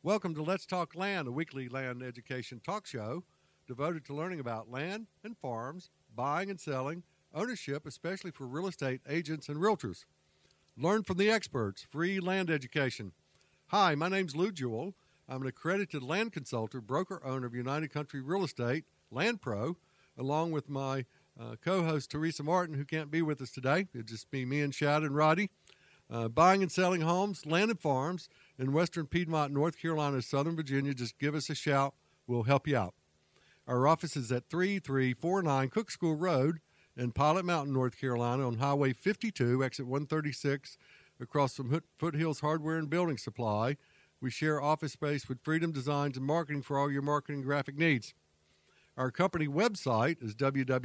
Welcome to Let's Talk Land, a weekly land education talk show devoted to learning about land and farms, buying and selling, ownership, especially for real estate agents and realtors. Learn from the experts, free land education. Hi, my name's Lou Jewell. I'm an accredited land consultant, broker owner of United Country Real Estate, Land Pro, along with my co-host Teresa Martin, who can't be with us today. It'll just be me and Shad and Roddy. Buying and selling homes, land and farms in western Piedmont, North Carolina, Southern Virginia. Just give us a shout. We'll help you out. Our office is at 3349 Cook School Road in Pilot Mountain, North Carolina, on Highway 52, exit 136, across from Foothills Hardware and Building Supply. We share office space with Freedom Designs and Marketing for all your marketing graphic needs. Our company website is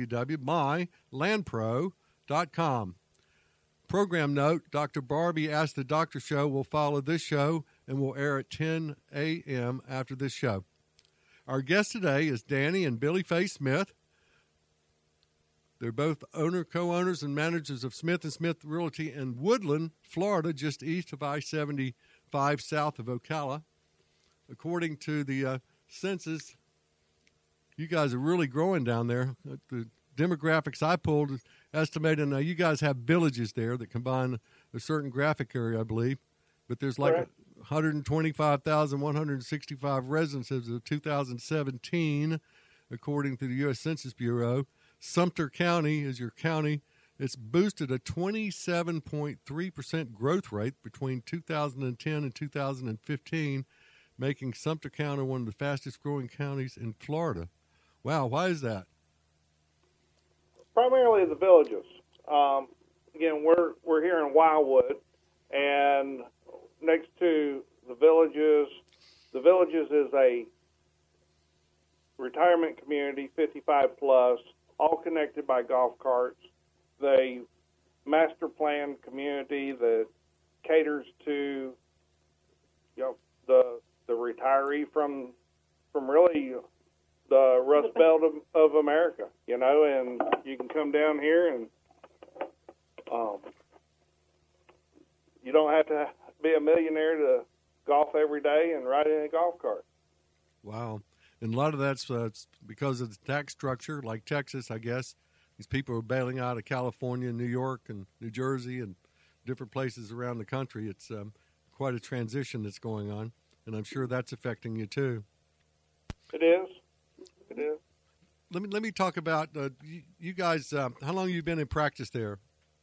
www.mylandpro.com. Program note, Dr. Barbie Asked the Doctor show will follow this show and will air at 10 a.m. after this show. Our guest today is Danny and Billy Faye Smith. They're both co-owners and managers of Smith & Smith Realty in Woodland, Florida, just east of I-75 south of Ocala. According to the census, you guys are really growing down there. The demographics I pulled estimated, now you guys have villages there that combine a certain graphic area, I believe, but there's like 125,165 residents as of 2017, according to the U.S. Census Bureau. Sumter County is your county. It's boosted a 27.3% growth rate between 2010 and 2015, making Sumter County one of the fastest growing counties in Florida. Wow, why is that? Primarily the villages. Again, we're here in Wildwood, and next to the villages is a retirement community, 55 plus, all connected by golf carts. The master plan community that caters to the retiree from really the Rust Belt of America, and you can come down here and you don't have to be a millionaire to golf every day and ride in a golf cart. Wow. And a lot of that's because of the tax structure, like Texas, I guess. These people are bailing out of California, New York, and New Jersey, and different places around the country. It's quite a transition that's going on, and I'm sure that's affecting you too. It is. It is. Let me talk about you guys. How long have you been in practice there?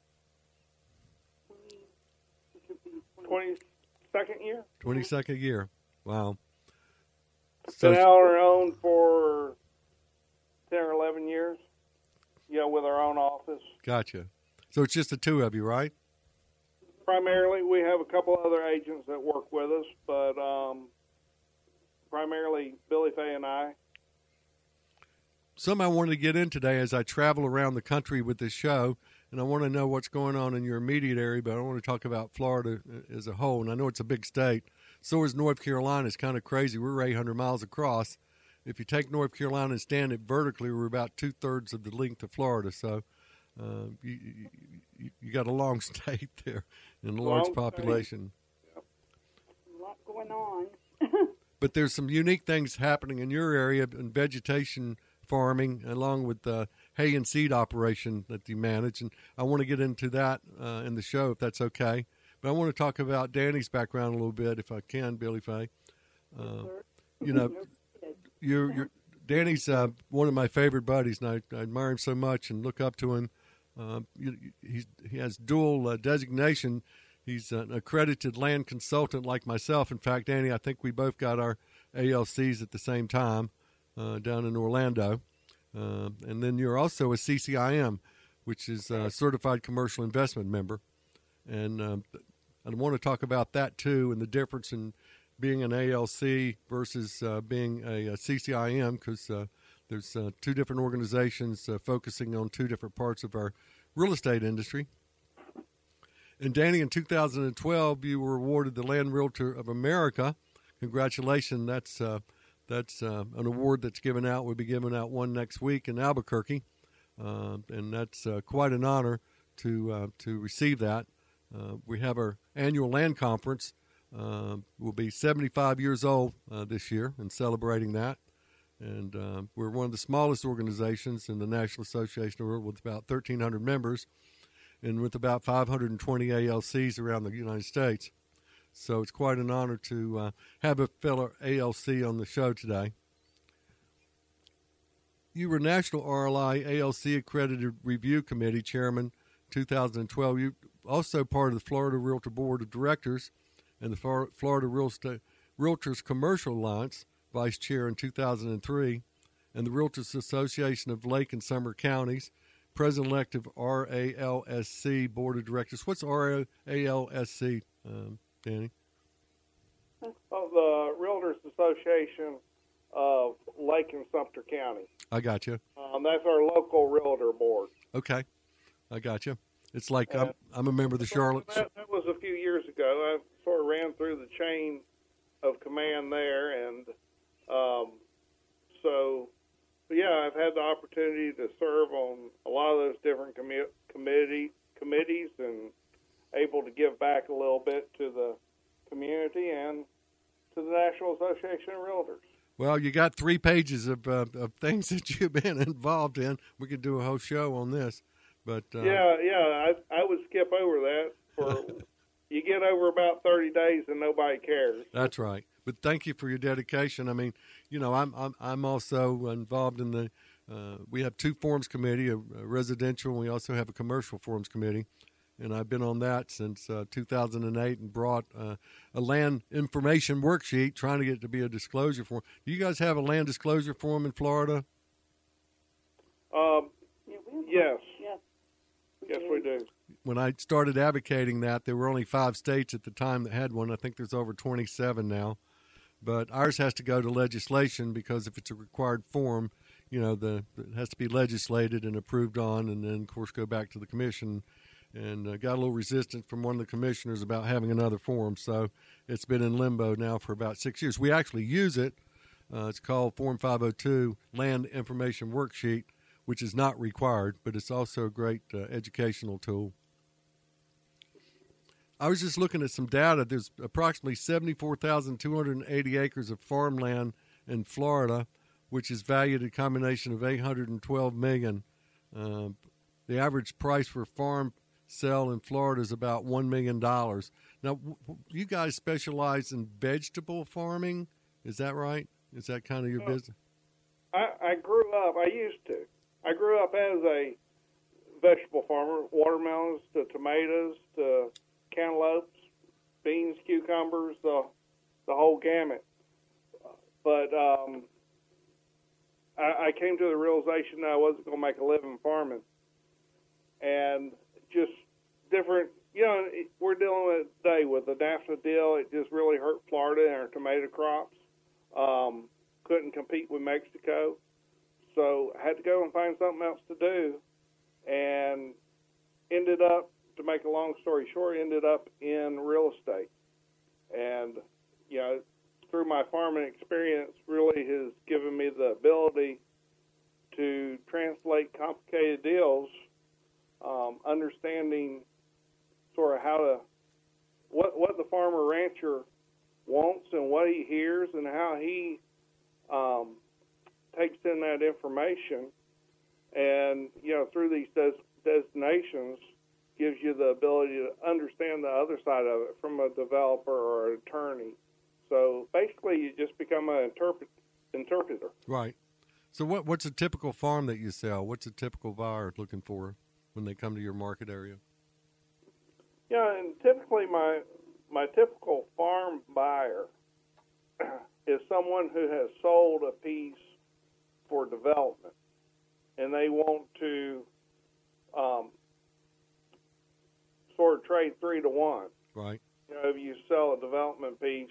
22nd year. 22nd year. Wow. Been out on our own for 10 or 11 years. With our own office. Gotcha. So it's just the two of you, right? Primarily, we have a couple other agents that work with us, but primarily Billy Faye and I. Something I wanted to get in today as I travel around the country with this show, and I want to know what's going on in your immediate area, but I want to talk about Florida as a whole, and I know it's a big state. So is North Carolina. It's kind of crazy. We're 800 miles across. If you take North Carolina and stand it vertically, we're about two-thirds of the length of Florida. So you got a long state there and a large population. A lot going on. But there's some unique things happening in your area in vegetation farming, along with the hay and seed operation that you manage. And I want to get into that in the show, if that's okay. But I want to talk about Danny's background a little bit, if I can, Billy Faye. Danny's one of my favorite buddies, and I admire him so much and look up to him. He has dual designation. He's an accredited land consultant like myself. In fact, Danny, I think we both got our ALCs at the same time down in Orlando. And then you're also a CCIM, which is a Certified Commercial Investment Member. And I want to talk about that, too, and the difference in being an ALC versus being a CCIM, because there's two different organizations focusing on two different parts of our real estate industry. And Danny, in 2012, you were awarded the Land Realtor of America. Congratulations. That's an award that's given out. We'll be giving out one next week in Albuquerque. And that's quite an honor to receive that. We have our annual land conference will be 75 years old this year and celebrating that. And we're one of the smallest organizations in the National Association of Realtors with about 1,300 members and with about 520 ALCs around the United States. So it's quite an honor to have a fellow ALC on the show today. You were National RLI ALC Accredited Review Committee Chairman 2012. You also part of the Florida Realtor Board of Directors and the Florida Realtors Commercial Alliance Vice Chair in 2003, and the Realtors Association of Lake and Summer Counties, President-elect of RALSC Board of Directors. What's RALSC, Danny? Of the Realtors Association of Lake and Sumter County. I got you. That's our local realtor board. Okay, I got you. It's like I'm a member of the Charlotte. That was a few years ago. I sort of ran through the chain of command there, and yeah, I've had the opportunity to serve on a lot of those different committees and able to give back a little bit to the community and to the National Association of Realtors. Well, you got 3 pages of things that you've been involved in. We could do a whole show on this, but I would skip over that. You get over about 30 days and nobody cares. That's right. But thank you for your dedication. I mean, you know, I'm also involved in the. We have 2 forms committee, a residential, and we also have a commercial forms committee. And I've been on that since 2008 and brought a land information worksheet, trying to get it to be a disclosure form. Do you guys have a land disclosure form in Florida? Yes. Yes, we do. When I started advocating that, there were only 5 states at the time that had one. I think there's over 27 now. But ours has to go to legislation because if it's a required form, you know, it has to be legislated and approved on, and then, of course, go back to the commission. And got a little resistance from one of the commissioners about having another form. So it's been in limbo now for about 6 years. We actually use it. It's called Form 502, Land Information Worksheet, which is not required, but it's also a great educational tool. I was just looking at some data. There's approximately 74,280 acres of farmland in Florida, which is valued at a combination of $812 million. The average price for farm sale in Florida is about $1 million. Now, you guys specialize in vegetable farming. Is that right? Is that kind of your business? I grew up as a vegetable farmer, watermelons to tomatoes to cantaloupes, beans, cucumbers, the whole gamut. But I came to the realization that I wasn't going to make a living farming. And just different, you know, we're dealing with today with the NAFTA deal. It just really hurt Florida and our tomato crops. Couldn't compete with Mexico. So I had to go and find something else to do, and ended up, to make a long story short, ended up in real estate. And, you know, through my farming experience, really has given me the ability to translate complicated deals, understanding sort of what the farmer rancher wants and what he hears and how he takes in that information, and, you know, through these designations gives you the ability to understand the other side of it from a developer or an attorney. So basically you just become an interpreter. Right. So what's a typical farm that you sell? What's a typical buyer looking for when they come to your market area? Yeah, and typically my typical farm buyer is someone who has sold a piece for development, and they want to sort of trade 3 to 1. Right. You know, if you sell a development piece,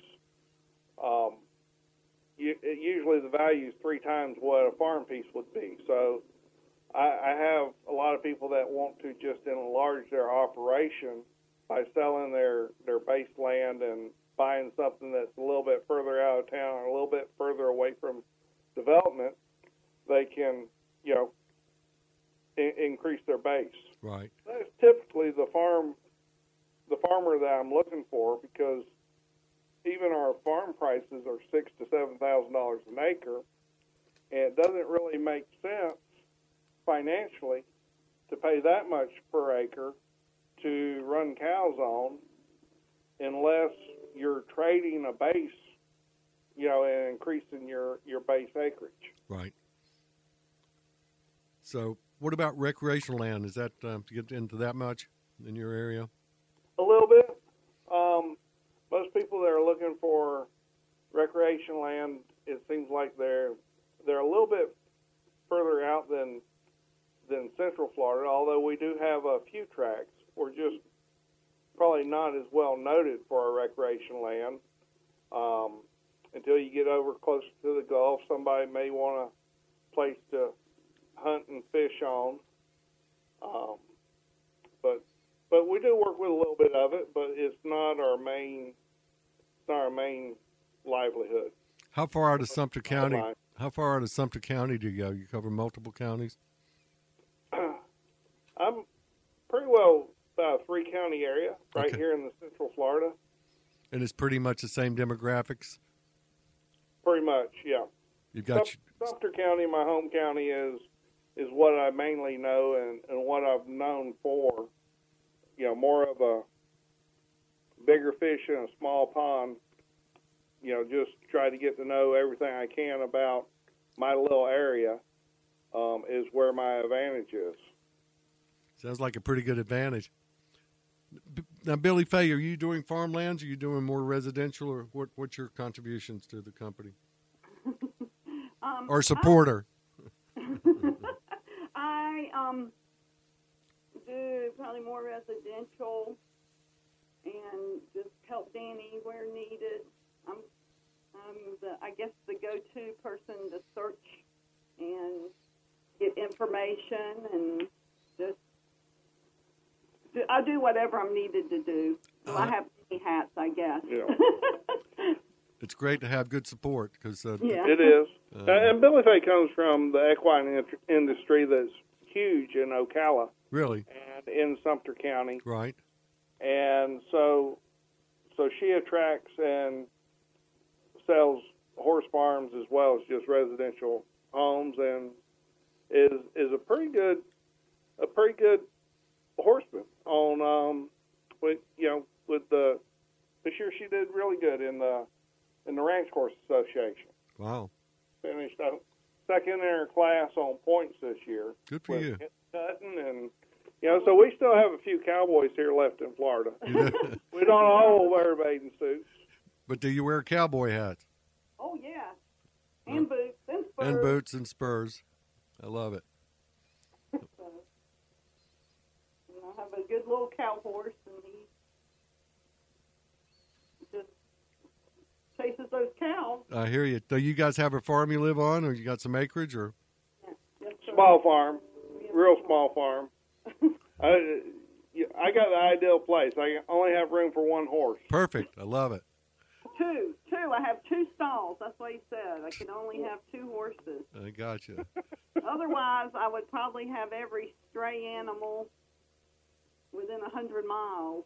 usually the value is 3 times what a farm piece would be. So I have a lot of people that want to just enlarge their operation by selling their base land and buying something that's a little bit further out of town or a little bit further away from development. They can, you know, increase their base. Right. That's typically the farmer that I'm looking for, because even our farm prices are $6,000 to $7,000 an acre, and it doesn't really make sense financially to pay that much per acre to run cows on unless you're trading a base, and increasing your base acreage. Right. So, what about recreational land? Is that to get into that much in your area? A little bit. Most people that are looking for recreation land, it seems like they're a little bit further out than Central Florida. Although we do have a few tracts, we're just probably not as well noted for our recreation land. Until you get over close to the Gulf, somebody may want a place to hunt and fish on. But we do work with a little bit of it, but it's not our main livelihood. How far out of Sumter County? How far out of Sumter County do you go? You cover multiple counties? I'm pretty well about a 3-county area right Okay. here in the Central Florida. And it's pretty much the same demographics? Pretty much, yeah. You've got Sumter County, my home county, is what I mainly know and what I've known for. More of a bigger fish in a small pond. Just try to get to know everything I can about my little area is where my advantage is. sounds like a pretty good advantage. Now, Billy Fay, are you doing farmlands? Are you doing more residential, or what's your contributions to the company? Or supporter? I do probably more residential and just help Danny where needed. I'm I guess the go-to person to search and get information and just I do whatever I'm needed to do. Well, I have many hats, I guess. Yeah. It's great to have good support because Yeah. It is. And Billy Fay comes from the equine industry that's huge in Ocala really and in Sumter County. right. And so she attracts and sells horse farms as well as just residential homes, and is a pretty good horseman on with the this year she did really good in the Ranch Horse Association. Wow, Finished second in her class on points this year. good for with you. Hutton and so we still have a few cowboys here left in Florida. We don't all wear bathing suits. But do you wear cowboy hats Oh, yeah. And boots and spurs. and boots and spurs? I love it. So, I have a good little cow horse, and he just chases those cows. I hear you. Do you guys have a farm you live on, or you got some acreage, or? Yes, sir. Small farm, Yeah. real small farm. I got the ideal place. I only have room for one horse. Perfect. I love it. Two. I have 2 stalls. That's what he said. I can only have 2 horses. I got you. Otherwise, I would probably have every stray animal within 100 miles.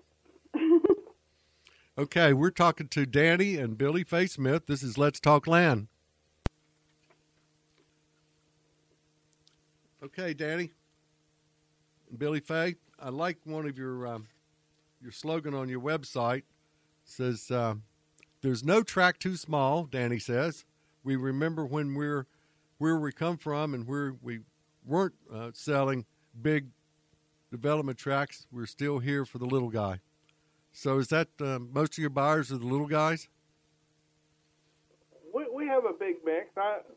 Okay, we're talking to Danny and Billy Fay Smith. This is Let's Talk Land. Okay, Danny and Billy Fay, I like one of your slogan on your website. It says, "There's no track too small." Danny says, "We remember when where we come from and where we weren't selling big development tracts. We're still here for the little guy." So is that most of your buyers are the little guys? We have a big mix.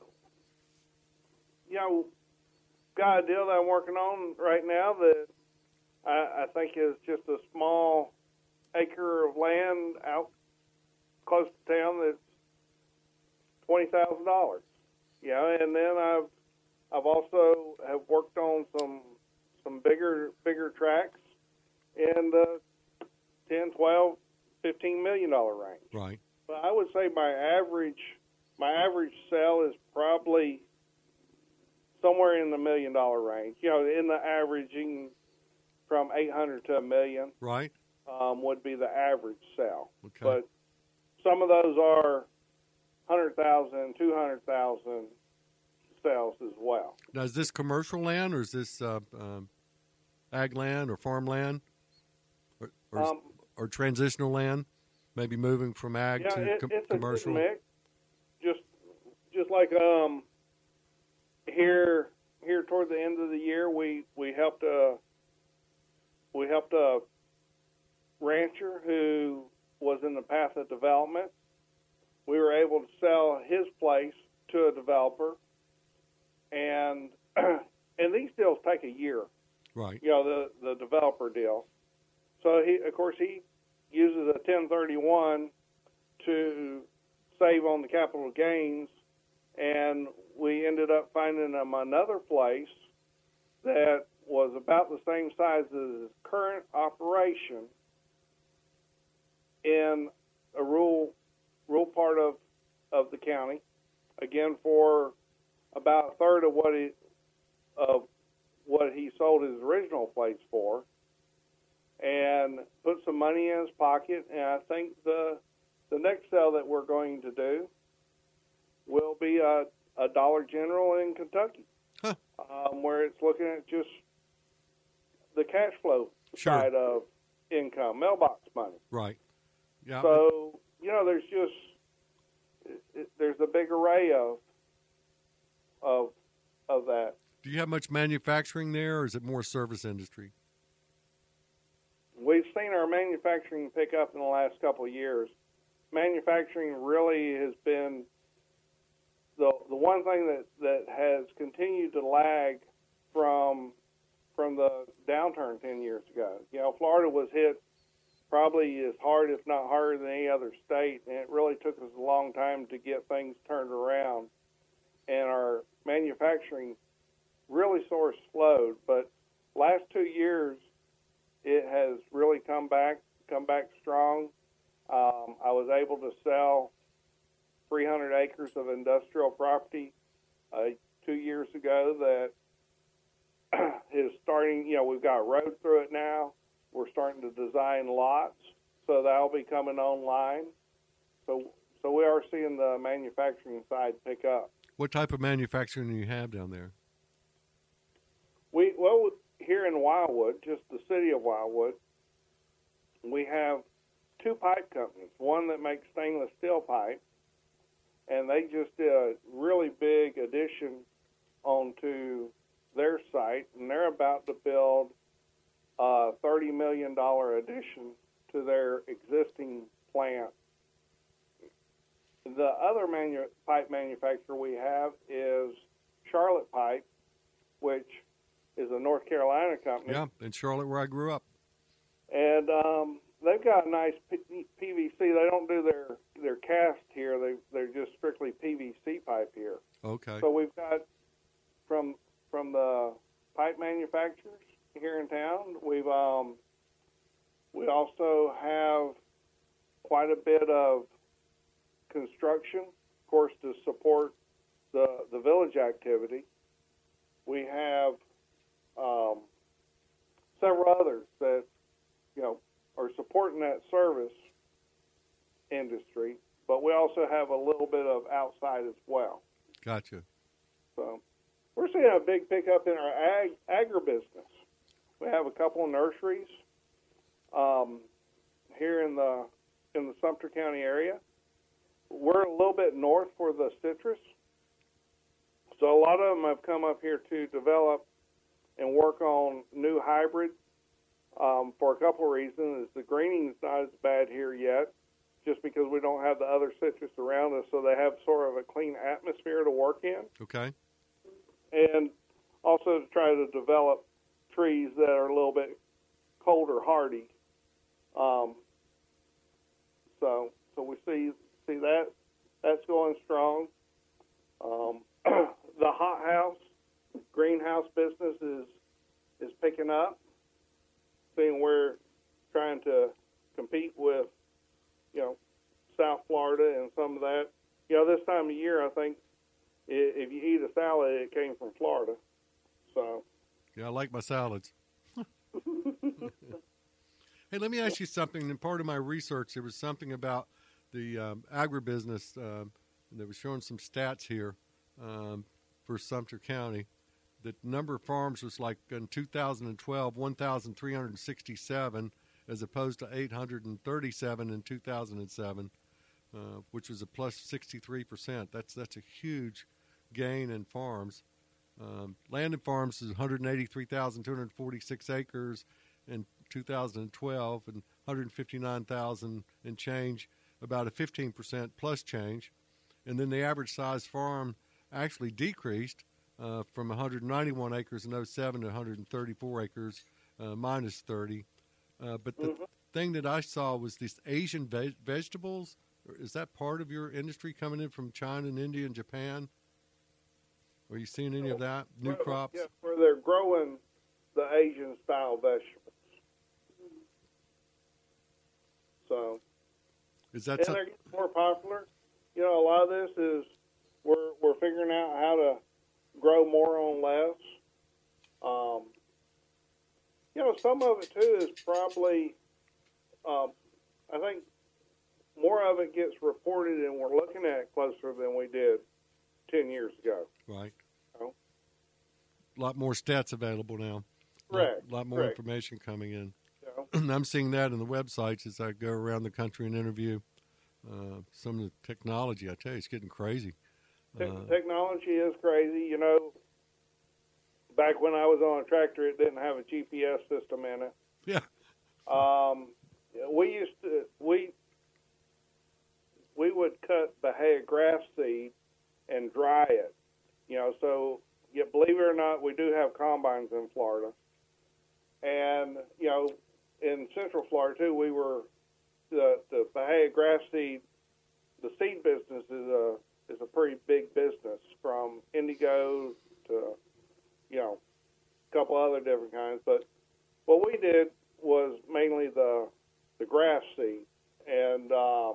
Got a deal that I'm working on right now that I think is just a small acre of land out close to town that's $20,000. And then I've also have worked on some bigger tracts in the $10, $12, $15 million range. Right. But I would say my average sale is probably somewhere in the $1 million range. In the averaging from 800 to $1 million Right. would be the average sale. Okay. But some of those are 100,000, 200,000 sales as well. Now, is this commercial land or is this ag land or farmland or transitional land? Maybe moving from ag to it's commercial. A good mix. Just like here toward the end of the year, we helped a rancher who was in the path of development. We were able to sell his place to a developer, and these deals take a year. Right. The developer deal. So he uses a 1031 to save on the capital gains, and we ended up finding him another place that was about the same size as his current operation in a rural part of the county, again for about a third of what he sold his original place for, and put some money in his pocket. And I think the next sale that we're going to do will be a Dollar General in Kentucky, where it's looking at just the cash flow side of income, mailbox money. Right. Yeah. So there's a big array of that. Do you have much manufacturing there, or is it more service industry? We've seen our manufacturing pick up in the last couple of years. Manufacturing really has been the one thing that has continued to lag from the downturn 10 years ago. Florida was hit probably as hard, if not harder, than any other state, and it really took us a long time to get things turned around. And our manufacturing really sort of slowed, but last 2 years it has really come back strong. I was able to sell 300 acres of industrial property 2 years ago that is starting. We've got a road through it now. We're starting to design lots, so that'll be coming online. So we are seeing the manufacturing side pick up. What type of manufacturing do you have down there? Here in Wildwood, just the city of Wildwood, we have 2 pipe companies. One that makes stainless steel pipe, and they just did a really big addition onto their site, and they're about to build a $30 million addition to their existing plant. The other pipe manufacturer we have is Charlotte Pipe, which is a North Carolina company. Yeah, in Charlotte, where I grew up. And they've got a nice PVC. They don't do their cast here. They're just strictly PVC pipe here. Okay. So we've got from the pipe manufacturers here in town. We also have quite a bit of construction, of course, to support the village activity. We have several others that are supporting that service industry, but we also have a little bit of outside as well. Gotcha. So we're seeing a big pickup in our agribusiness. We have a couple of nurseries here in the Sumter County area. We're a little bit north for the citrus, so a lot of them have come up here to develop and work on new hybrids for a couple of reasons. The greening is not as bad here yet, just because we don't have the other citrus around us, so they have sort of a clean atmosphere to work in. Okay. And also to try to develop trees that are a little bit colder hardy. So we see that's going strong. The hothouse, greenhouse business is picking up. Seeing we're trying to compete with, South Florida and some of that. This time of year, I think if you eat a salad, it came from Florida. So. Yeah, I like my salads. Hey, let me ask you something. In part of my research, there was something about the agribusiness. They were showing some stats here for Sumter County. The number of farms was like in 2012, 1,367, as opposed to 837 in 2007, which was a plus 63%. That's a huge gain in farms. Land and farms is 183,246 acres in 2012 and 159,000 and change, about a 15% plus change. And then the average size farm actually decreased from 191 acres in 07 to 134 acres, minus 30. But the thing that I saw was these Asian vegetables. Is that part of your industry coming in from China and India and Japan? Are you seeing any of that? New crops? Yeah, where they're growing the Asian-style vegetables. So, Is that and they're getting more popular. You know, a lot of this is we're figuring out how to grow more on less. You know, some of it too is probably, I think more of it gets reported and we're looking at it closer than we did 10 years ago. right? Oh. A lot more stats available now. Correct. A lot more information coming in. You know? And I'm seeing that in the websites as I go around the country and interview some of the technology. I tell you, it's getting crazy. Technology is crazy. You know, back when I was on a tractor, it didn't have a GPS system in it. Yeah. We would cut Bahia grass seed and dry it. You know, so believe it or not, we do have combines in Florida. And, you know, in Central Florida, too, we were, the Bahia grass seed, the seed business is a pretty big business, from indigo to, you know, a couple other different kinds. But what we did was mainly the grass seed. And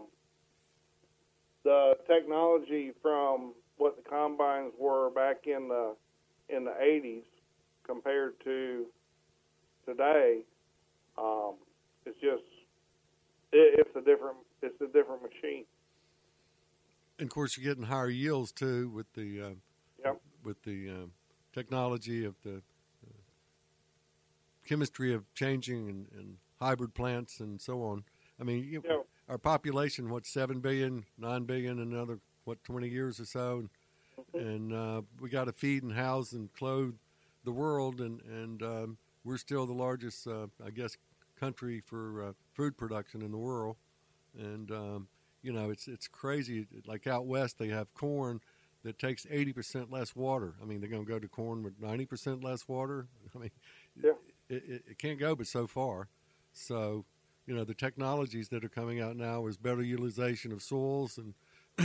the technology from what the combines were back in the 80s compared to today, it's just it's a different machine. And of course, you're getting higher yields too with the technology of the chemistry of changing and hybrid plants and so on. I mean, our population, 7 billion, 9 billion in another 20 years or so, and we got to feed and house and clothe the world, and we're still the largest, I guess, country for food production in the world. And you know, it's crazy. Like out west, they have corn that takes 80% less water. I mean, they're going to go to corn with 90% less water. I mean, it can't go but so far. So, you know, the technologies that are coming out now is better utilization of soils and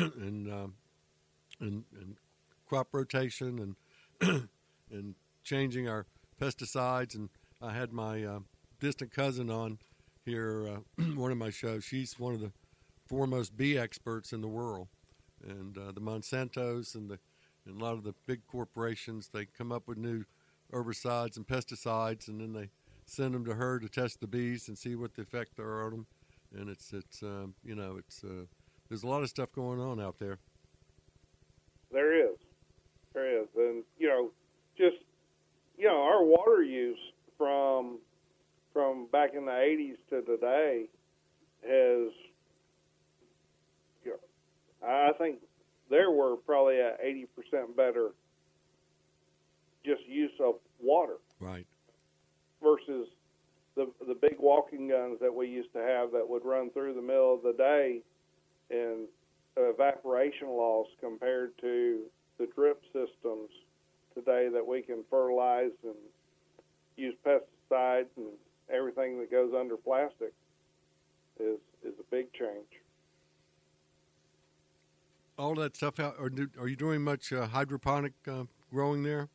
and crop rotation and changing our pesticides. And I had my distant cousin on here, one of my shows. She's one of the foremost bee experts in the world, and the Monsantos and a lot of the big corporations, they come up with new herbicides and pesticides, and then they send them to her to test the bees and see what the effect are on them. And it's you know, it's there's a lot of stuff going on out there. There is, and you know, just our water use from back in the 80s to today has, I think there were probably at 80% better just use of water. Right. Versus the big walking guns that we used to have that would run through the middle of the day in evaporation loss compared to the drip systems today that we can fertilize and use pesticides and everything that goes under plastic is a big change. All that stuff out. Are you doing much hydroponic growing there?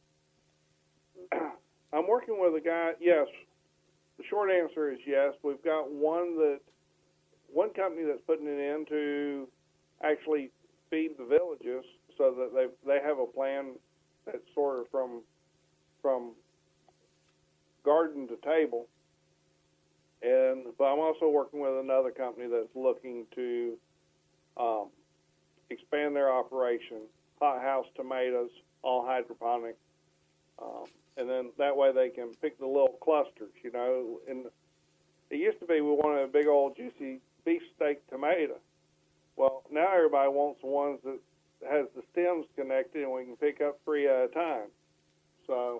I'm working with a guy. Yes, the short answer is yes. We've got one company that's putting it in to actually feed the villages, so that they have a plan that's sort of from garden to table. But I'm also working with another company that's looking to um, expand their operation. Hothouse tomatoes, all hydroponic, and then that way they can pick the little clusters. And it used to be we wanted a big old juicy beefsteak tomato. Well, now everybody wants the ones that has the stems connected, and we can pick up 3 at a time. So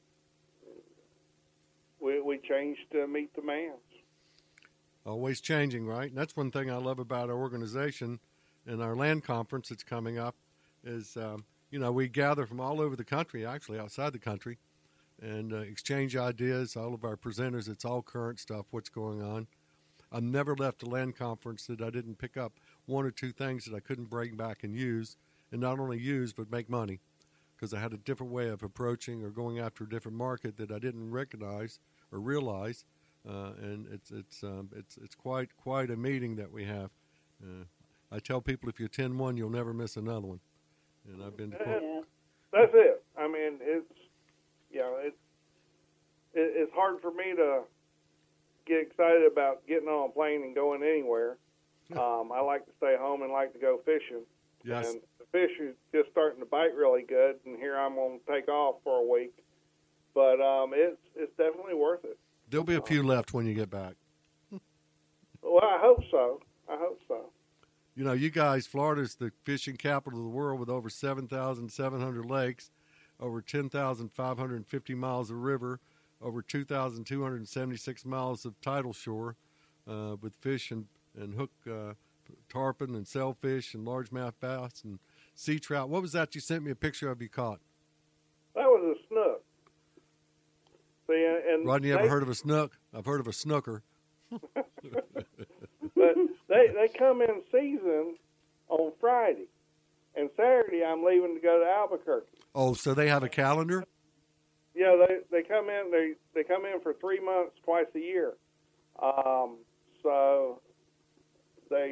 we changed to meet demands. Always changing, right? And that's one thing I love about our organization and our land conference that's coming up is, we gather from all over the country, actually outside the country, and exchange ideas. All of our presenters, it's all current stuff, what's going on. I've never left a land conference that I didn't pick up 1 or 2 things that I couldn't bring back and use, and not only use, but make money, because I had a different way of approaching or going after a different market that I didn't recognize or realize. And it's quite a meeting that we have. I tell people if you attend one, you'll never miss another one. And I've been to That's it. I mean, it's hard for me to get excited about getting on a plane and going anywhere. I like to stay home and like to go fishing. Yes. And the fish is just starting to bite really good, and here I'm going to take off for a week. But it's definitely worth it. There'll be a few left when you get back. Well, I hope so. You guys, Florida's the fishing capital of the world with over 7,700 lakes, over 10,550 miles of river, over 2,276 miles of tidal shore, with fish and hook tarpon and sailfish and largemouth bass and sea trout. What was that you sent me a picture of you caught? That was a snook. See, and Rodney, ever heard of a snook? I've heard of a snooker. But they come in season on Friday, and Saturday I'm leaving to go to Albuquerque. Oh, so they have a calendar? Yeah, they come in. They come in for 3 months, twice a year. So they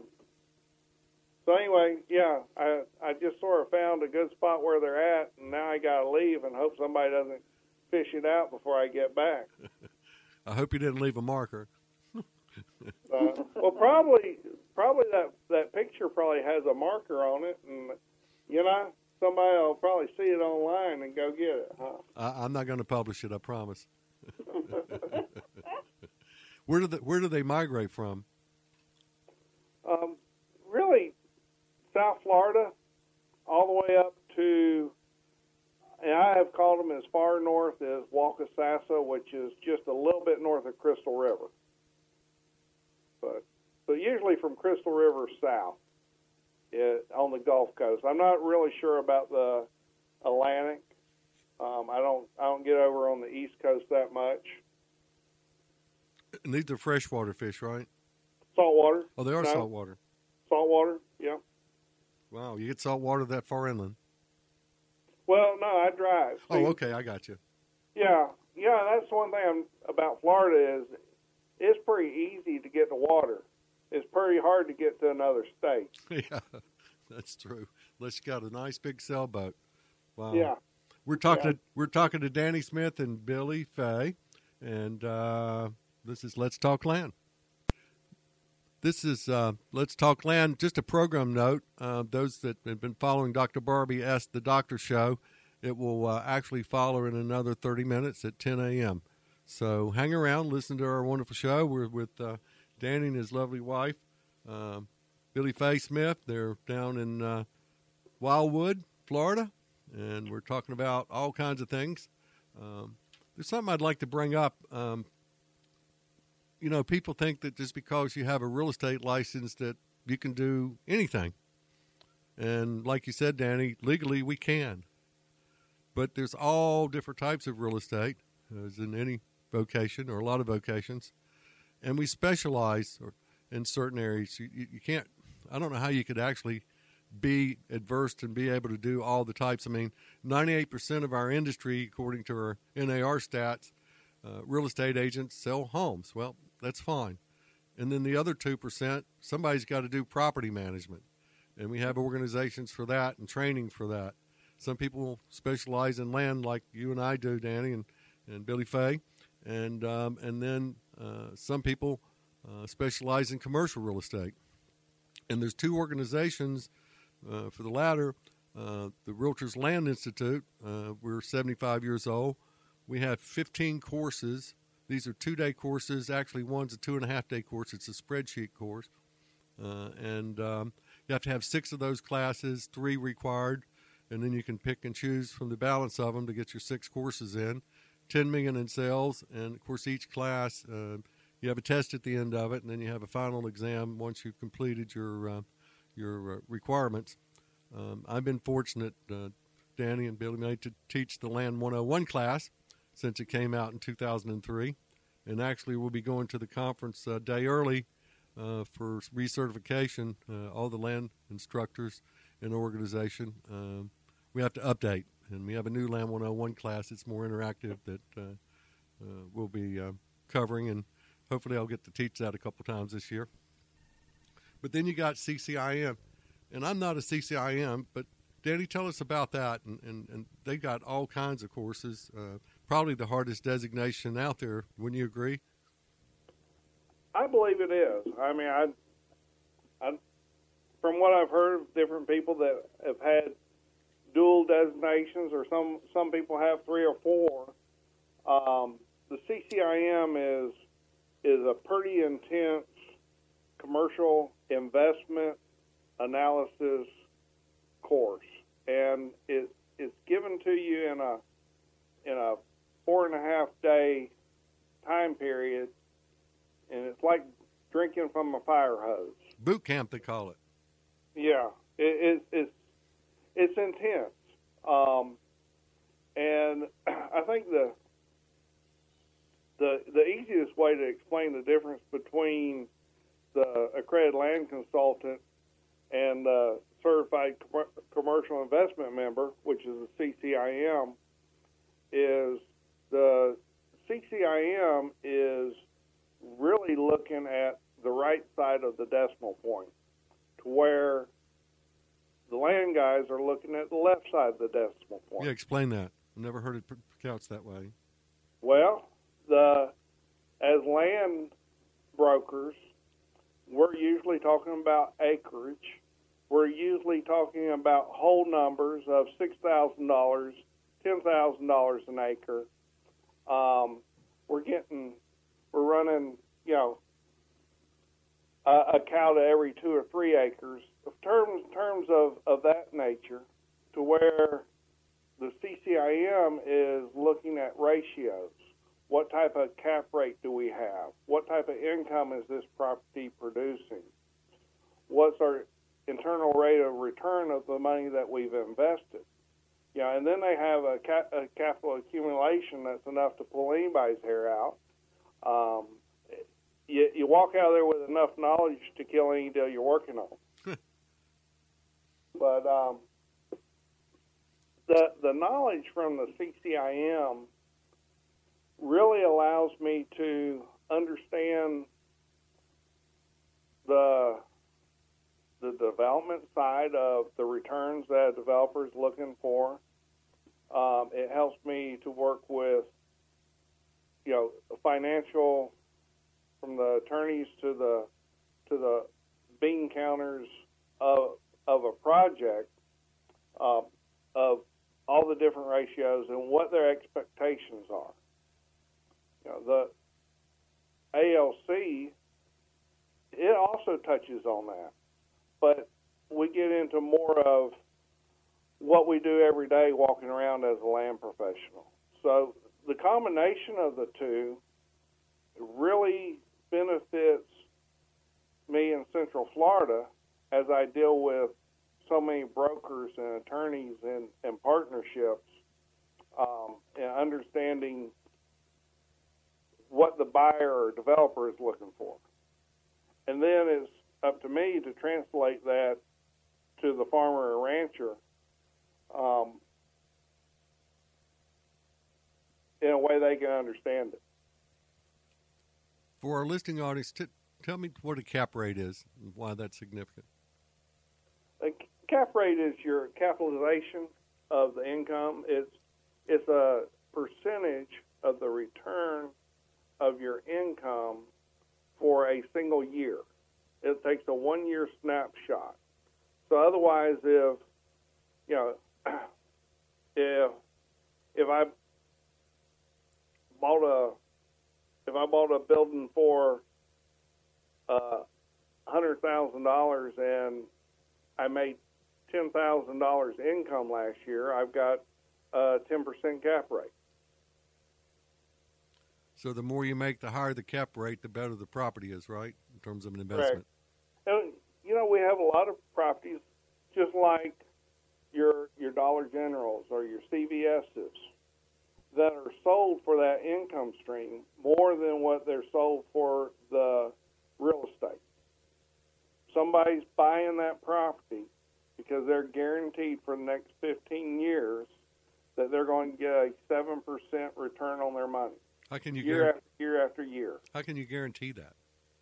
so anyway, yeah. I just sort of found a good spot where they're at, and now I got to leave and hope somebody doesn't fish it out before I get back. I hope you didn't leave a marker. Well, probably that picture probably has a marker on it, and somebody will probably see it online and go get it. Huh? I'm not going to publish it, I promise. Where do they migrate from? Really, South Florida, all the way up to, and I have called them as far north as Walkasassa, which is just a little bit north of Crystal River. But usually from Crystal River south on the Gulf Coast. I'm not really sure about the Atlantic. I don't get over on the East Coast that much. And these are freshwater fish, right? Saltwater. Oh, they are saltwater. Saltwater, yeah. Wow, you get saltwater that far inland? Well, no, I drive. Oh, okay, I got you. Yeah, that's one thing about Florida is it's pretty easy to get to water. It's pretty hard to get to another state. Yeah, that's true. Unless you got a nice big sailboat. Wow. Yeah. We're talking to Danny Smith and Billy Fay, and this is Let's Talk Land. This is Let's Talk Land. Just a program note. Those that have been following Dr. Barbie Ask the Doctor show, it will actually follow in another 30 minutes at 10 a.m. So hang around, listen to our wonderful show. We're with Danny and his lovely wife, Billy Fay Smith. They're down in Wildwood, Florida, and we're talking about all kinds of things. There's something I'd like to bring up. People think that just because you have a real estate license that you can do anything. And like you said, Danny, legally we can. But there's all different types of real estate, as in any vocation or a lot of vocations. And we specialize in certain areas. You can't, I don't know how you could actually be adverse and be able to do all the types. I mean, 98% of our industry, according to our NAR stats, real estate agents sell homes. Well, that's fine. And then the other 2%, somebody's got to do property management. And we have organizations for that and training for that. Some people specialize in land like you and I do, Danny and Billy Fay. And then some people specialize in commercial real estate. And there's two organizations for the latter. The Realtors Land Institute, we're 75 years old. We have 15 courses. These are 2-day courses. Actually, one's a 2.5-day course. It's a spreadsheet course. And you have to have 6 of those classes, 3 required, and then you can pick and choose from the balance of them to get your 6 courses in. $10 million in sales, and of course each class you have a test at the end of it, and then you have a final exam once you've completed your requirements. I've been fortunate, Danny and Billy May, to teach the Land 101 class since it came out in 2003, and actually we'll be going to the conference a day early for recertification. All the land instructors in the organization, we have to update, and we have a new Land 101 class. It's more interactive that we'll be covering, and hopefully I'll get to teach that a couple times this year. But then you got CCIM, and I'm not a CCIM, but Danny, tell us about that. And they got all kinds of courses, probably the hardest designation out there. Wouldn't you agree? I believe it is. I mean, I from what I've heard of different people that have had dual designations, or some people have 3 or 4. The CCIM is a pretty intense commercial investment analysis course, and it's given to you in a 4.5-day time period, and it's like drinking from a fire hose. Boot camp, they call it. Yeah, it's intense, and I think the easiest way to explain the difference between the accredited land consultant and the certified commercial investment member, which is a CCIM, is the CCIM is really looking at the right side of the decimal point, to where the land guys are looking at the left side of the decimal point. Yeah, explain that. I've never heard it pronounced that way. Well, as land brokers, we're usually talking about acreage. We're usually talking about whole numbers of $6,000, $10,000 an acre. We're running, a cow to every 2 or 3 acres. Terms of that nature, to where the CCIM is looking at ratios. What type of cap rate do we have? What type of income is this property producing? What's our internal rate of return of the money that we've invested? And then they have a capital accumulation that's enough to pull anybody's hair out. You walk out of there with enough knowledge to kill any deal you're working on. But the knowledge from the CCIM really allows me to understand the development side of the returns that a developer is looking for. It helps me to work with, financial, from the attorneys to the bean counters of a project, of all the different ratios and what their expectations are. The ALC, it also touches on that, but we get into more of what we do every day walking around as a land professional. So the combination of the two really benefits me in Central Florida as I deal with so many brokers and attorneys and partnerships, and understanding what the buyer or developer is looking for. And then it's up to me to translate that to the farmer or rancher in a way they can understand it. For our listening audience, tell me what a cap rate is and why that's significant. A cap rate is your capitalization of the income. It's a percentage of the return of your income for a single year. It takes a 1-year snapshot. So otherwise, if you know, if I bought a building for $100,000 and I made $10,000 income last year, I've got a 10% cap rate. So the more you make, the higher the cap rate, the better the property is, right? In terms of an investment. Correct. And you know, we have a lot of properties, just like your Dollar Generals or your CVS's, that are sold for that income stream more than what they're sold for the real estate. Somebody's buying that property because they're guaranteed for the next 15 years that they're going to get a 7% return on their money. How can you year after year after year? How can you guarantee that?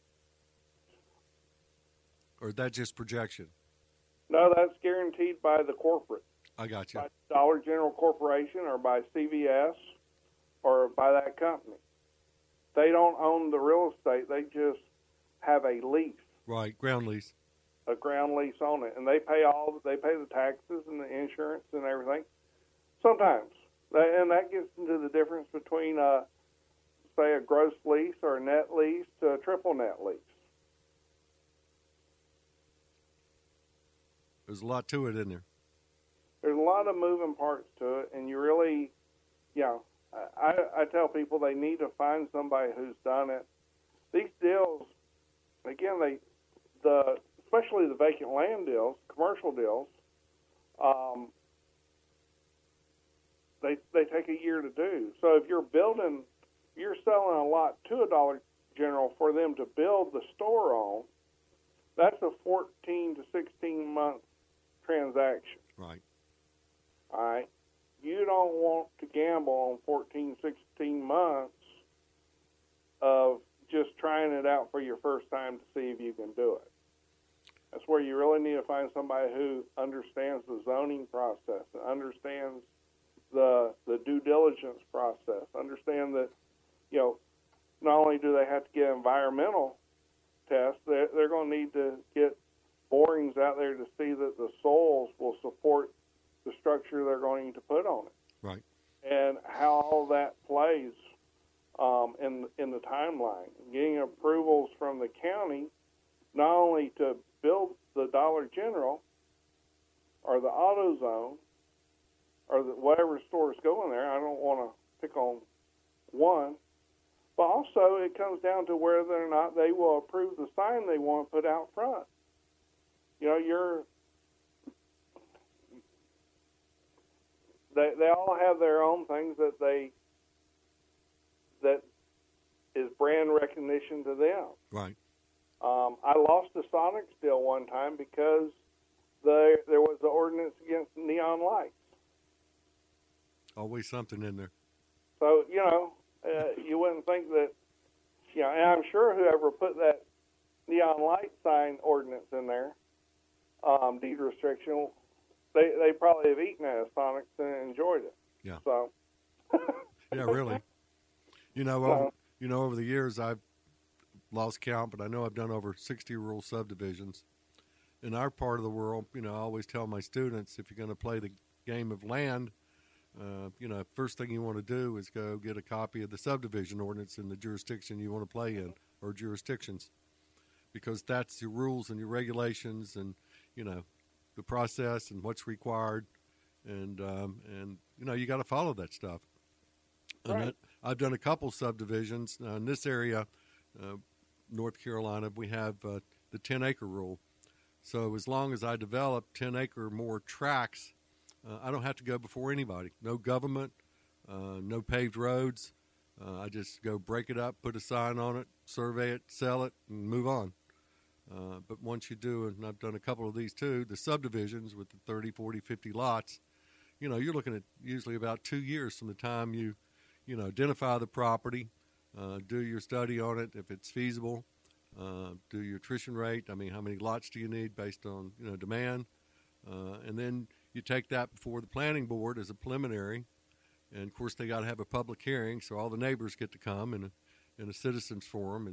Or is that just projection? No, that's guaranteed by the corporate. I got you. By Dollar General Corporation or by CVS or by that company. They don't own the real estate. They just have a lease. Right, ground lease. A ground lease on it, and they pay the taxes and the insurance and everything. Sometimes, and that gets into the difference between, say, a gross lease or a net lease to a triple net lease. There's a lot to it, isn't there? There's a lot of moving parts to it, and you really, I tell people they need to find somebody who's done it. These deals, again, especially the vacant land deals, commercial deals, they take a year to do. So if you're selling a lot to a Dollar General for them to build the store on, that's a 14 to 16 month transaction. Right. All right. You don't want to gamble on 14, 16 months of just trying it out for your first time to see if you can do it. That's where you really need to find somebody who understands the zoning process, understands the due diligence process, understand that, not only do they have to get environmental tests, they're going to need to get borings out there to see that the soils will support the structure they're going to put on it. Right. And how all that plays in the timeline. Getting approvals from the county, not only to build the Dollar General or the AutoZone or whatever stores go in there. I don't want to pick on one. But also it comes down to whether or not they will approve the sign they want to put out front. They all have their own things that is brand recognition to them. Right. I lost a Sonic deal one time because there was an ordinance against neon lights. Always something in there. So, you wouldn't think that, and I'm sure whoever put that neon light sign ordinance in there, deed restriction, they probably have eaten at Sonic and enjoyed it. Yeah. So. Yeah, really. Over the years I've lost count, but I know I've done over 60 rural subdivisions. In our part of the world, I always tell my students, if you're going to play the game of land, first thing you want to do is go get a copy of the subdivision ordinance in the jurisdiction you want to play in, or jurisdictions, because that's your rules and your regulations and, the process and what's required. And you got to follow that stuff. Right. And I've done a couple subdivisions. Now, in this area, North Carolina, we have the 10-acre rule. So as long as I develop 10-acre or more tracts, I don't have to go before anybody. No government, no paved roads. I just go break it up, put a sign on it, survey it, sell it, and move on. But once you do, and I've done a couple of these too, the subdivisions with the 30, 40, 50 lots, you're looking at usually about 2 years from the time you identify the property, do your study on it if it's feasible, do your attrition rate. I mean, how many lots do you need based on demand, and then you take that before the planning board as a preliminary, and of course they got to have a public hearing, so all the neighbors get to come in a citizens forum, and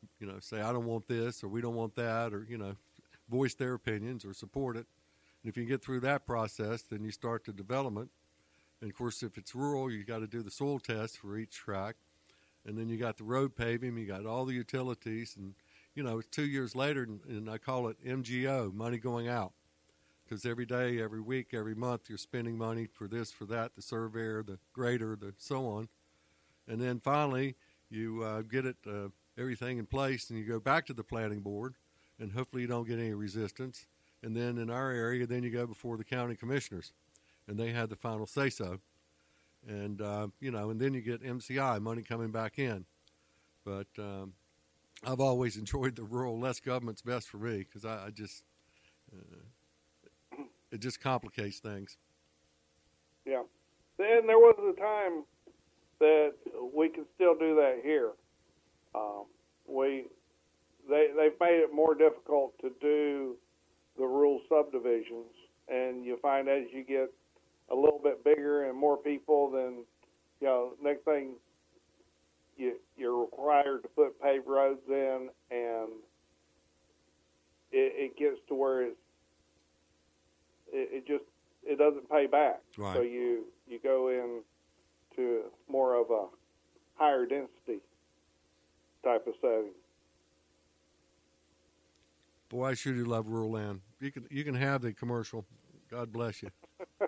say, I don't want this, or we don't want that, or, voice their opinions or support it. And if you get through that process, then you start the development. And, of course, if it's rural, you got to do the soil test for each tract. And then you got the road paving, you got all the utilities. And, it's 2 years later, and I call it MGO, money going out. Because every day, every week, every month, you're spending money for this, for that, the surveyor, the grader, the so on. And then finally, you get it everything in place, and you go back to the planning board, and hopefully you don't get any resistance. And then in our area, then you go before the county commissioners, and they have the final say-so. And, and then you get MCI, money coming back in. But I've always enjoyed the rural, less government's best for me, because I just, it just complicates things. Yeah. Then there was a time that we could still do that here. They've made it more difficult to do the rural subdivisions, and you find as you get a little bit bigger and more people, then next thing you're required to put paved roads in, and it gets to where it doesn't pay back. Right. So you go in to more of a higher density type of setting. Boy, I sure do love rural land. You can have the commercial. God bless you.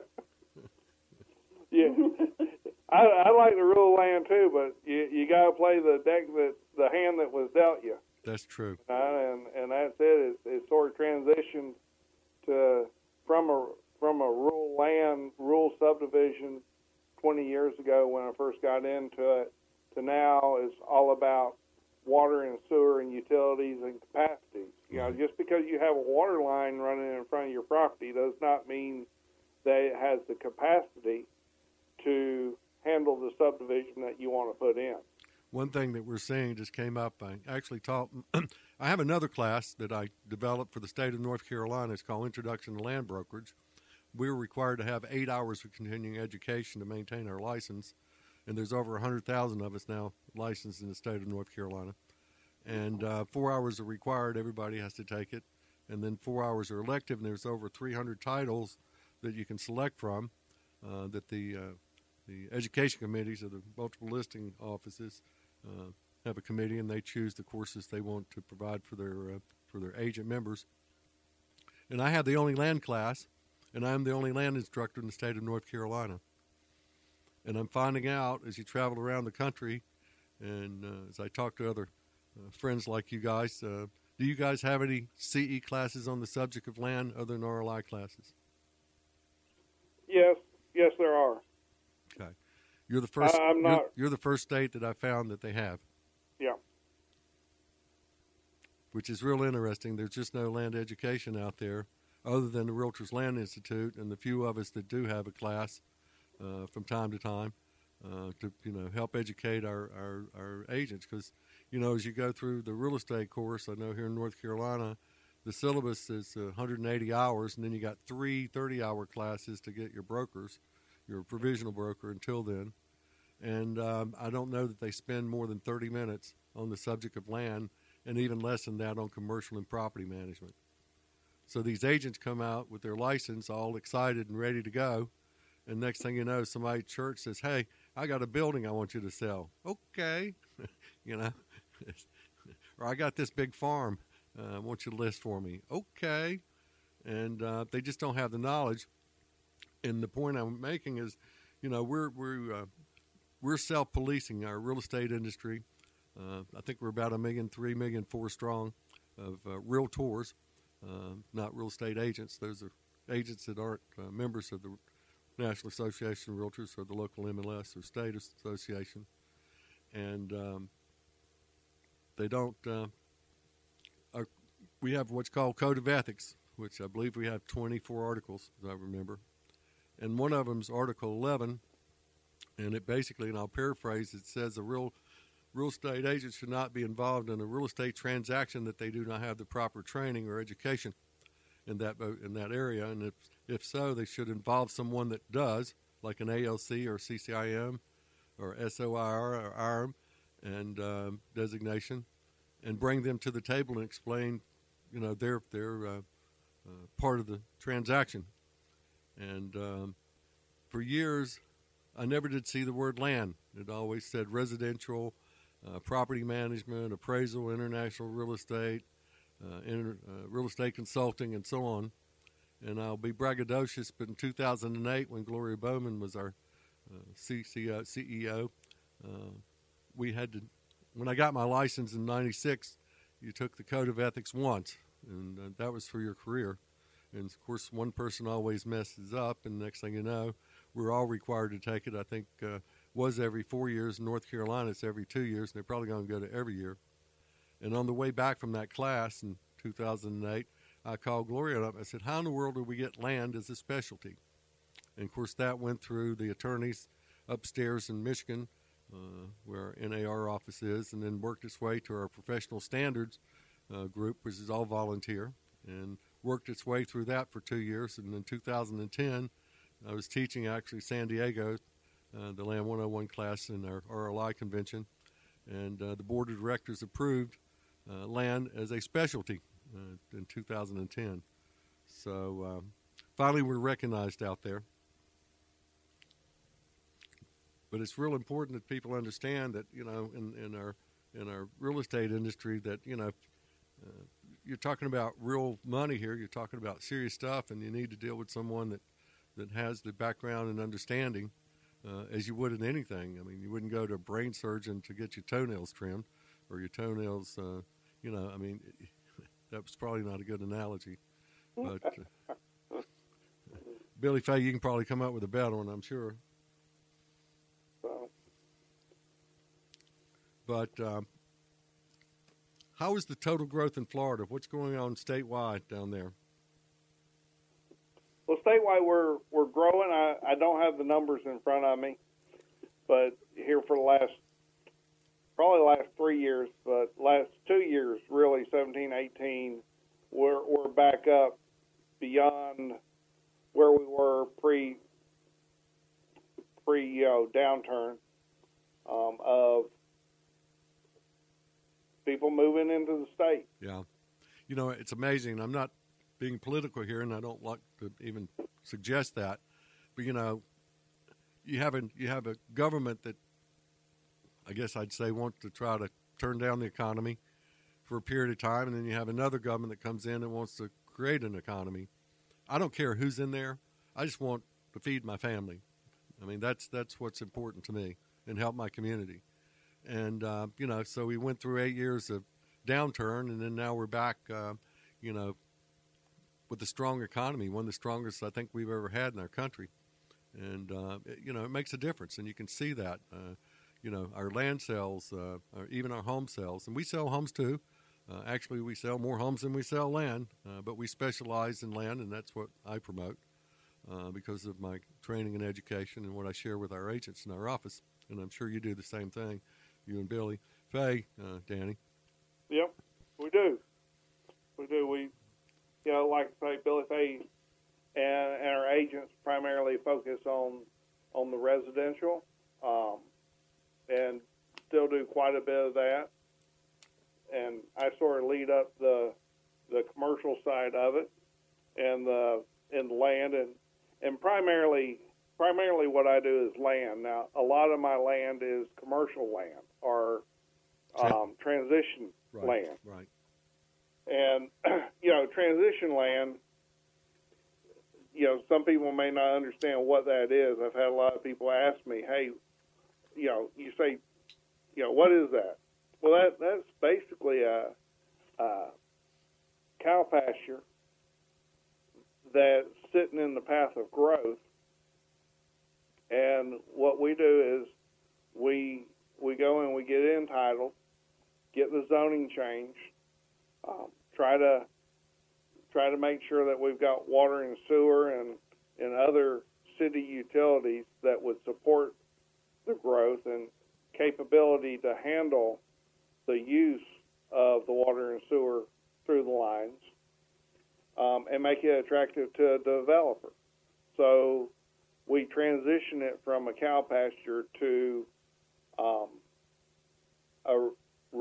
Yeah, I like the rural land too, but you got to play the hand that was dealt you. That's true. And that's it. It's sort of transitioned from a rural subdivision 20 years ago when I first got into it to now is all about water and sewer and utilities and capacities. Just because you have a water line running in front of your property does not mean that it has the capacity to handle the subdivision that you want to put in. One thing that we're seeing just came up. I actually taught. I have another class that I developed for the state of North Carolina. It's called Introduction to Land Brokerage. We were required to have 8 hours of continuing education to maintain our license, and there's over 100,000 of us now licensed in the state of North Carolina. And 4 hours are required. Everybody has to take it. And then 4 hours are elective, and there's over 300 titles that you can select from that the education committees of the multiple listing offices have a committee, and they choose the courses they want to provide for their agent members. And I have the only land class, and I'm the only land instructor in the state of North Carolina. And I'm finding out as you travel around the country, and as I talk to other friends like you guys, do you guys have any CE classes on the subject of land other than RLI classes? Yes, there are. Okay, you're the first. I'm not. You're the first state that I found that they have. Yeah. Which is real interesting. There's just no land education out there, other than the Realtors Land Institute and the few of us that do have a class from time to time to help educate our agents. Because as you go through the real estate course, I know here in North Carolina, the syllabus is 180 hours, and then you got 3 30-hour classes to get your brokers, your provisional broker until then. And I don't know that they spend more than 30 minutes on the subject of land, and even less than that on commercial and property management. So these agents come out with their license all excited and ready to go, and next thing you know, somebody at church says, hey, I got a building I want you to sell. Okay. Or I got this big farm I want you to list for me. Okay. And they just don't have the knowledge. And the point I'm making is, we're self-policing our real estate industry. I think we're about 1.3 million, 4 strong of realtors, not real estate agents. Those are agents that aren't members of the National Association of Realtors or the local MLS or state association. And they don't, we have what's called Code of Ethics, which I believe we have 24 articles, as I remember. And one of them is Article 11, and it basically, and I'll paraphrase, it says a real estate agent should not be involved in a real estate transaction that they do not have the proper training or education in that area. And if so, they should involve someone that does, like an ALC or CCIM or SOIR or ARM and designation. and bring them to the table and explain, their part of the transaction. And for years, I never did see the word land. It always said residential, property management, appraisal, international real estate, real estate consulting, and so on. And I'll be braggadocious, but in 2008, when Gloria Bowman was our CEO, we had to, when I got my license in '96, you took the code of ethics once, and that was for your career. And of course, one person always messes up, and next thing you know, we're all required to take it. I think was every 4 years. In North Carolina, it's every 2 years, and they're probably going to go to every year. And on the way back from that class in 2008, I called Gloria up. I said, how in the world do we get land as a specialty? And, of course, that went through the attorneys upstairs in Michigan, where our NAR office is, and then worked its way to our professional standards group, which is all volunteer, and worked its way through that for 2 years. And in 2010, I was teaching actually San Diego, the Land 101 class in our RLI convention, and the board of directors approved land as a specialty in 2010. So finally we're recognized out there. But it's real important that people understand that, in our real estate industry that, you're talking about real money here. You're talking about serious stuff, and you need to deal with someone that has the background and understanding as you would in anything. I mean, you wouldn't go to a brain surgeon to get your toenails trimmed or your toenails, that was probably not a good analogy. But Billy Fay, you can probably come up with a better one, I'm sure. But how is the total growth in Florida? What's going on statewide down there? Well, statewide we're growing. I don't have the numbers in front of me, but here for the probably last 3 years, but last 2 years, really 17, 18, we're back up beyond where we were pre downturn of people moving into the state. Yeah. It's amazing. I'm not being political here, and I don't like to even suggest that. But, you have a government that I guess I'd say wants to try to turn down the economy for a period of time, and then you have another government that comes in and wants to create an economy. I don't care who's in there. I just want to feed my family. I mean, that's what's important to me, and help my community. And, so we went through 8 years of downturn, and then now we're back, with a strong economy, one of the strongest I think we've ever had in our country. And, it makes a difference, and you can see that. Our land sales, or even our home sales, and we sell homes too. Actually, we sell more homes than we sell land, but we specialize in land, and that's what I promote because of my training and education and what I share with our agents in our office. And I'm sure you do the same thing, you and Billy Fay, Danny. Yep, we do. We, like I say, Billy Fay and our agents primarily focus on the residential, and still do quite a bit of that. And I sort of lead up the commercial side of it, and the land, and primarily what I do is land. Now, a lot of my land is commercial land or transition land. Right. And transition land. Some people may not understand what that is. I've had a lot of people ask me, "Hey, you say, what is that?" Well, that's basically a cow pasture that's sitting in the path of growth. And what we do is we go and we get it entitled, get the zoning changed, try to make sure that we've got water and sewer and other city utilities that would support the growth and capability to handle the use of the water and sewer through the lines, and make it attractive to a developer. So we transition it from a cow pasture to a residential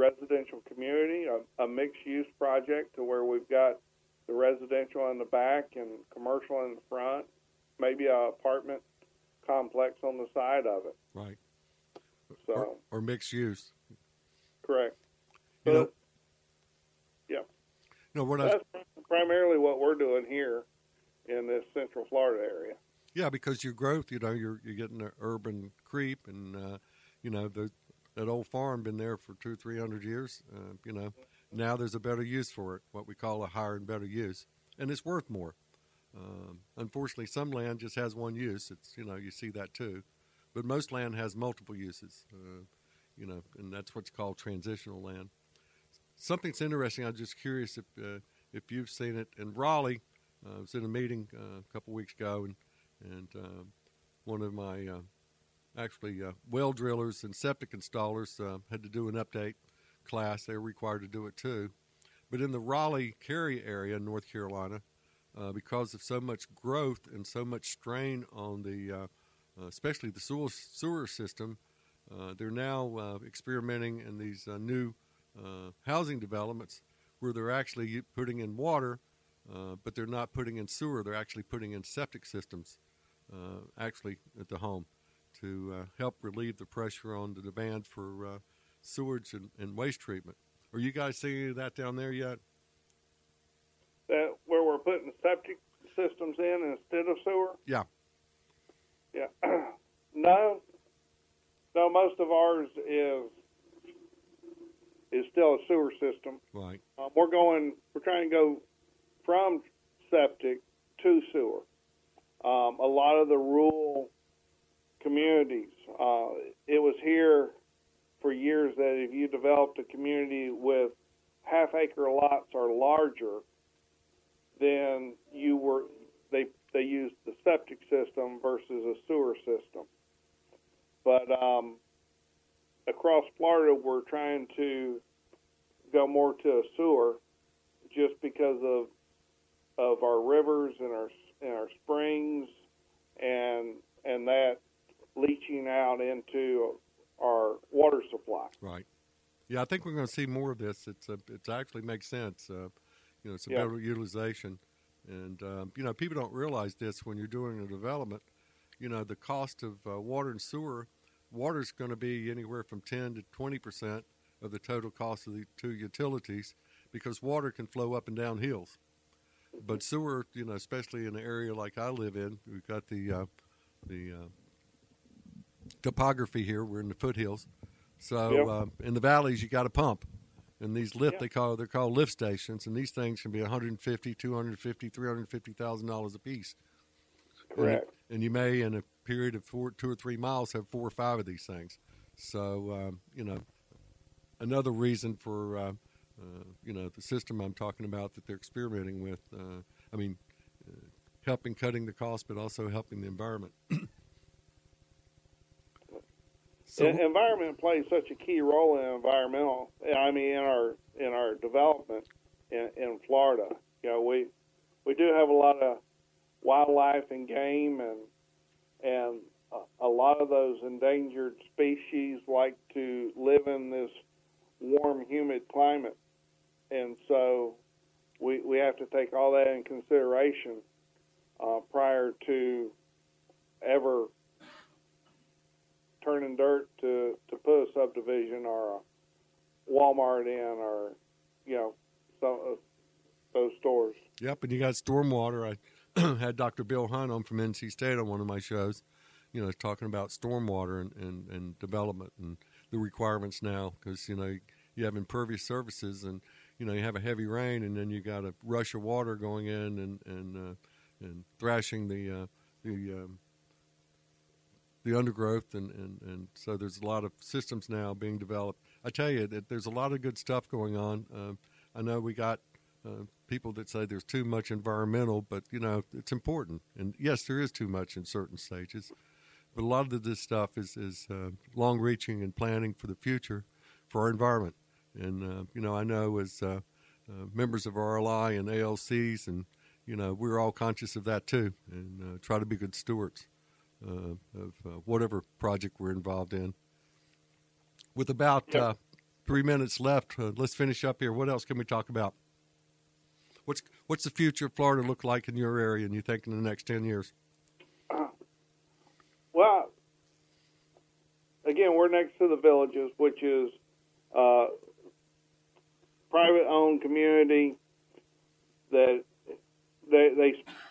residential community, a mixed-use project to where we've got the residential in the back and commercial in the front, maybe an apartment complex on the side of it. Right. So, or mixed use. correct. You know, yeah. That's primarily what we're doing here in this Central Florida area. Yeah, because your growth, you're getting an urban creep, and that old farm been there for 200-300 years. Now there's a better use for it, what we call a higher and better use, and it's worth more. Unfortunately, some land just has one use. It's you see that too, but most land has multiple uses. And that's what's called transitional land. Something's interesting. I'm just curious if you've seen it in Raleigh. I was in a meeting a couple weeks ago, and one of my well drillers and septic installers had to do an update class. They were required to do it too. But in the Raleigh-Cary area in North Carolina, because of so much growth and so much strain on the, especially the sewer system, they're now experimenting in these new housing developments where they're actually putting in water, but they're not putting in sewer. They're actually putting in septic systems, actually at the home, to help relieve the pressure on the demand for sewage and waste treatment. Are you guys seeing any of that down there yet? That where we're putting septic systems in instead of sewer? Yeah. Yeah. No, most of ours is still a sewer system. Right. We're trying to go from septic to sewer. A lot of the rural communities, it was here for years that if you developed a community with half-acre lots or larger, then they used the septic system versus a sewer system. But across Florida, we're trying to go more to a sewer, just because of our rivers and our springs and that leaching out into our water supply. Right. Yeah, I think we're going to see more of this. It actually makes sense. It's a better utilization, and people don't realize this when you're doing a development. The cost of water and sewer. Water is going to be anywhere from 10 to 20% of the total cost of the two utilities, because water can flow up and down hills. But sewer, especially in an area like I live in, we've got the topography here. We're in the foothills, so in the valleys you got a pump, and these they're called lift stations, and these things can be $150,000, $250,000, $350,000 a piece. Correct. And you may, in a period of 2 or 3 miles, have 4 or 5 of these things. So another reason for the system I'm talking about that they're experimenting with. Helping cutting the cost, but also helping the environment. Environment plays such a key role in environmental. In our development in Florida. We do have a lot of wildlife and game, and a lot of those endangered species like to live in this warm, humid climate, and so we have to take all that in consideration prior to ever turning dirt to put a subdivision or a Walmart in, or some of those stores. Yep, and you got stormwater. I had Dr. Bill Hunt on from NC State on one of my shows, talking about stormwater and development and the requirements now, because you have impervious surfaces, and you have a heavy rain, and then you got a rush of water going in and thrashing the undergrowth, and so there's a lot of systems now being developed. I tell you that there's a lot of good stuff going on. I know we got people that say there's too much environmental, but it's important. And yes, there is too much in certain stages, but a lot of this stuff is long-reaching and planning for the future for our environment. And I know as members of RLI and ALCs, and we're all conscious of that too, and try to be good stewards of whatever project we're involved in. With about 3 minutes left. Let's finish up here. What else can we talk about? What's the future of Florida look like in your area, and you think in the next 10 years? Well, again, we're next to the Villages, which is private-owned community that they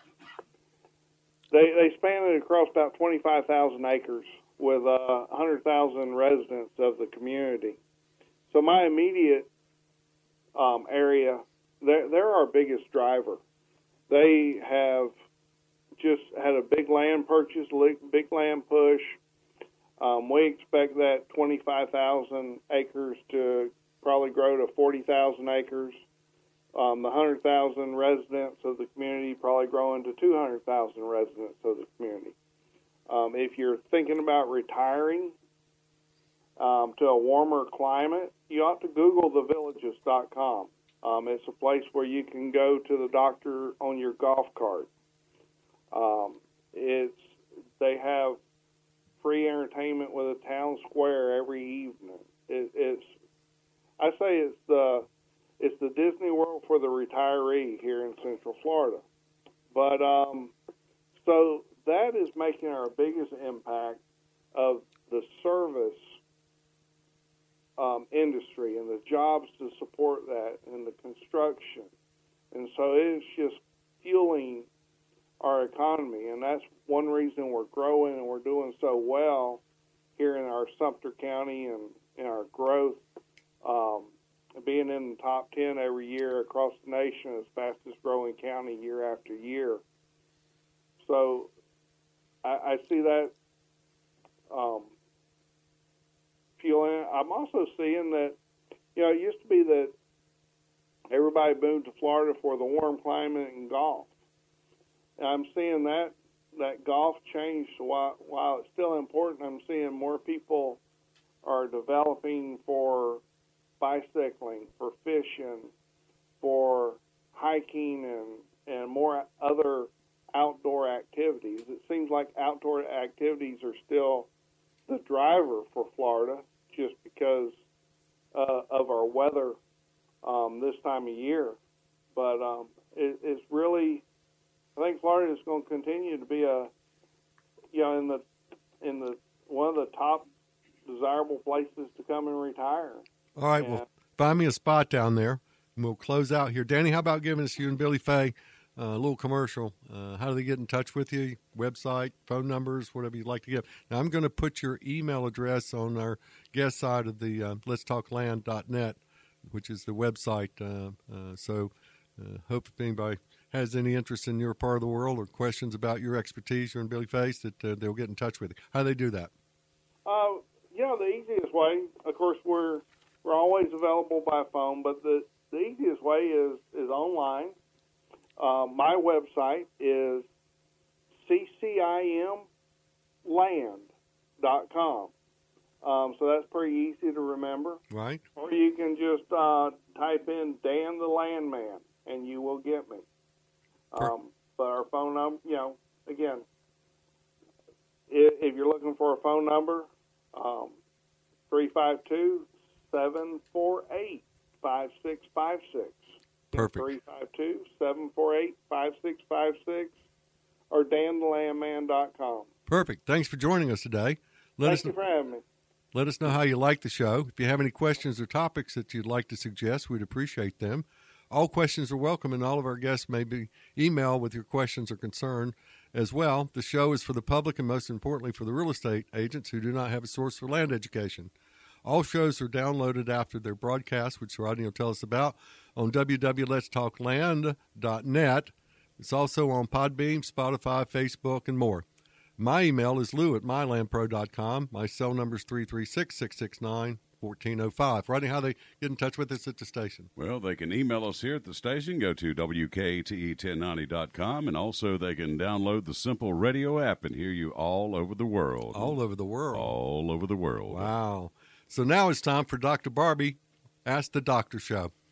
span it across about 25,000 acres with 100,000 residents of the community. So my immediate area, they're our biggest driver. They have just had a big land purchase, big land push. We expect that 25,000 acres to probably grow to 40,000 acres. The 100,000 residents of the community probably growing to 200,000 residents of the community. If you're thinking about retiring to a warmer climate, you ought to Google thevillages.com. It's a place where you can go to the doctor on your golf cart. They have free entertainment with a town square every evening. I say it's the Disney World for the retiree here in Central Florida. But so that is making our biggest impact of the service industry and the jobs to support that and the construction. And so it's just fueling our economy, and that's one reason we're growing and we're doing so well here in our Sumter County and in our growth, being in the top 10 every year across the nation as fastest growing county year after year. So I see that fueling. I'm also seeing that, it used to be that everybody moved to Florida for the warm climate and golf. And I'm seeing that golf change. So while it's still important, I'm seeing more people are developing for bicycling, for fishing, for hiking, and more other outdoor activities. It seems like outdoor activities are still the driver for Florida just because of our weather this time of year. But it's really, I think Florida is going to continue to be in the one of the top desirable places to come and retire. All right, well, find me a spot down there, and we'll close out here. Danny, how about giving us, you and Billy Fay, a little commercial? How do they get in touch with you? Website, phone numbers, whatever you'd like to give. Now, I'm going to put your email address on our guest side of the letstalkland.net, which is the website. So hope if anybody has any interest in your part of the world or questions about your expertise, you and Billy Fay, that they'll get in touch with you. How do they do that? The easiest way, of course, we're always available by phone, but the easiest way is online. My website is ccimland.com. So that's pretty easy to remember. Right. Or you can just type in Dan the Landman, and you will get me. But our phone number, again, if you're looking for a phone number, 352-748-5656. Perfect. 352-748-5656 or danthelandman.com. Perfect. Thanks for joining us today. Thank you for having me. Let us know how you like the show. If you have any questions or topics that you'd like to suggest, we'd appreciate them. All questions are welcome, and all of our guests may be emailed with your questions or concern as well. The show is for the public and, most importantly, for the real estate agents who do not have a source for land education. All shows are downloaded after their broadcast, which Rodney will tell us about, on www.letstalkland.net. It's also on Podbean, Spotify, Facebook, and more. My email is lou@mylandpro.com. My cell number is 336-669-1405. Rodney, how they get in touch with us at the station? Well, they can email us here at the station. Go to WKTE1090.com, and also they can download the Simple Radio app and hear you all over the world. All over the world. All over the world. Wow. So now it's time for Dr. Barbie Ask the Doctor Show.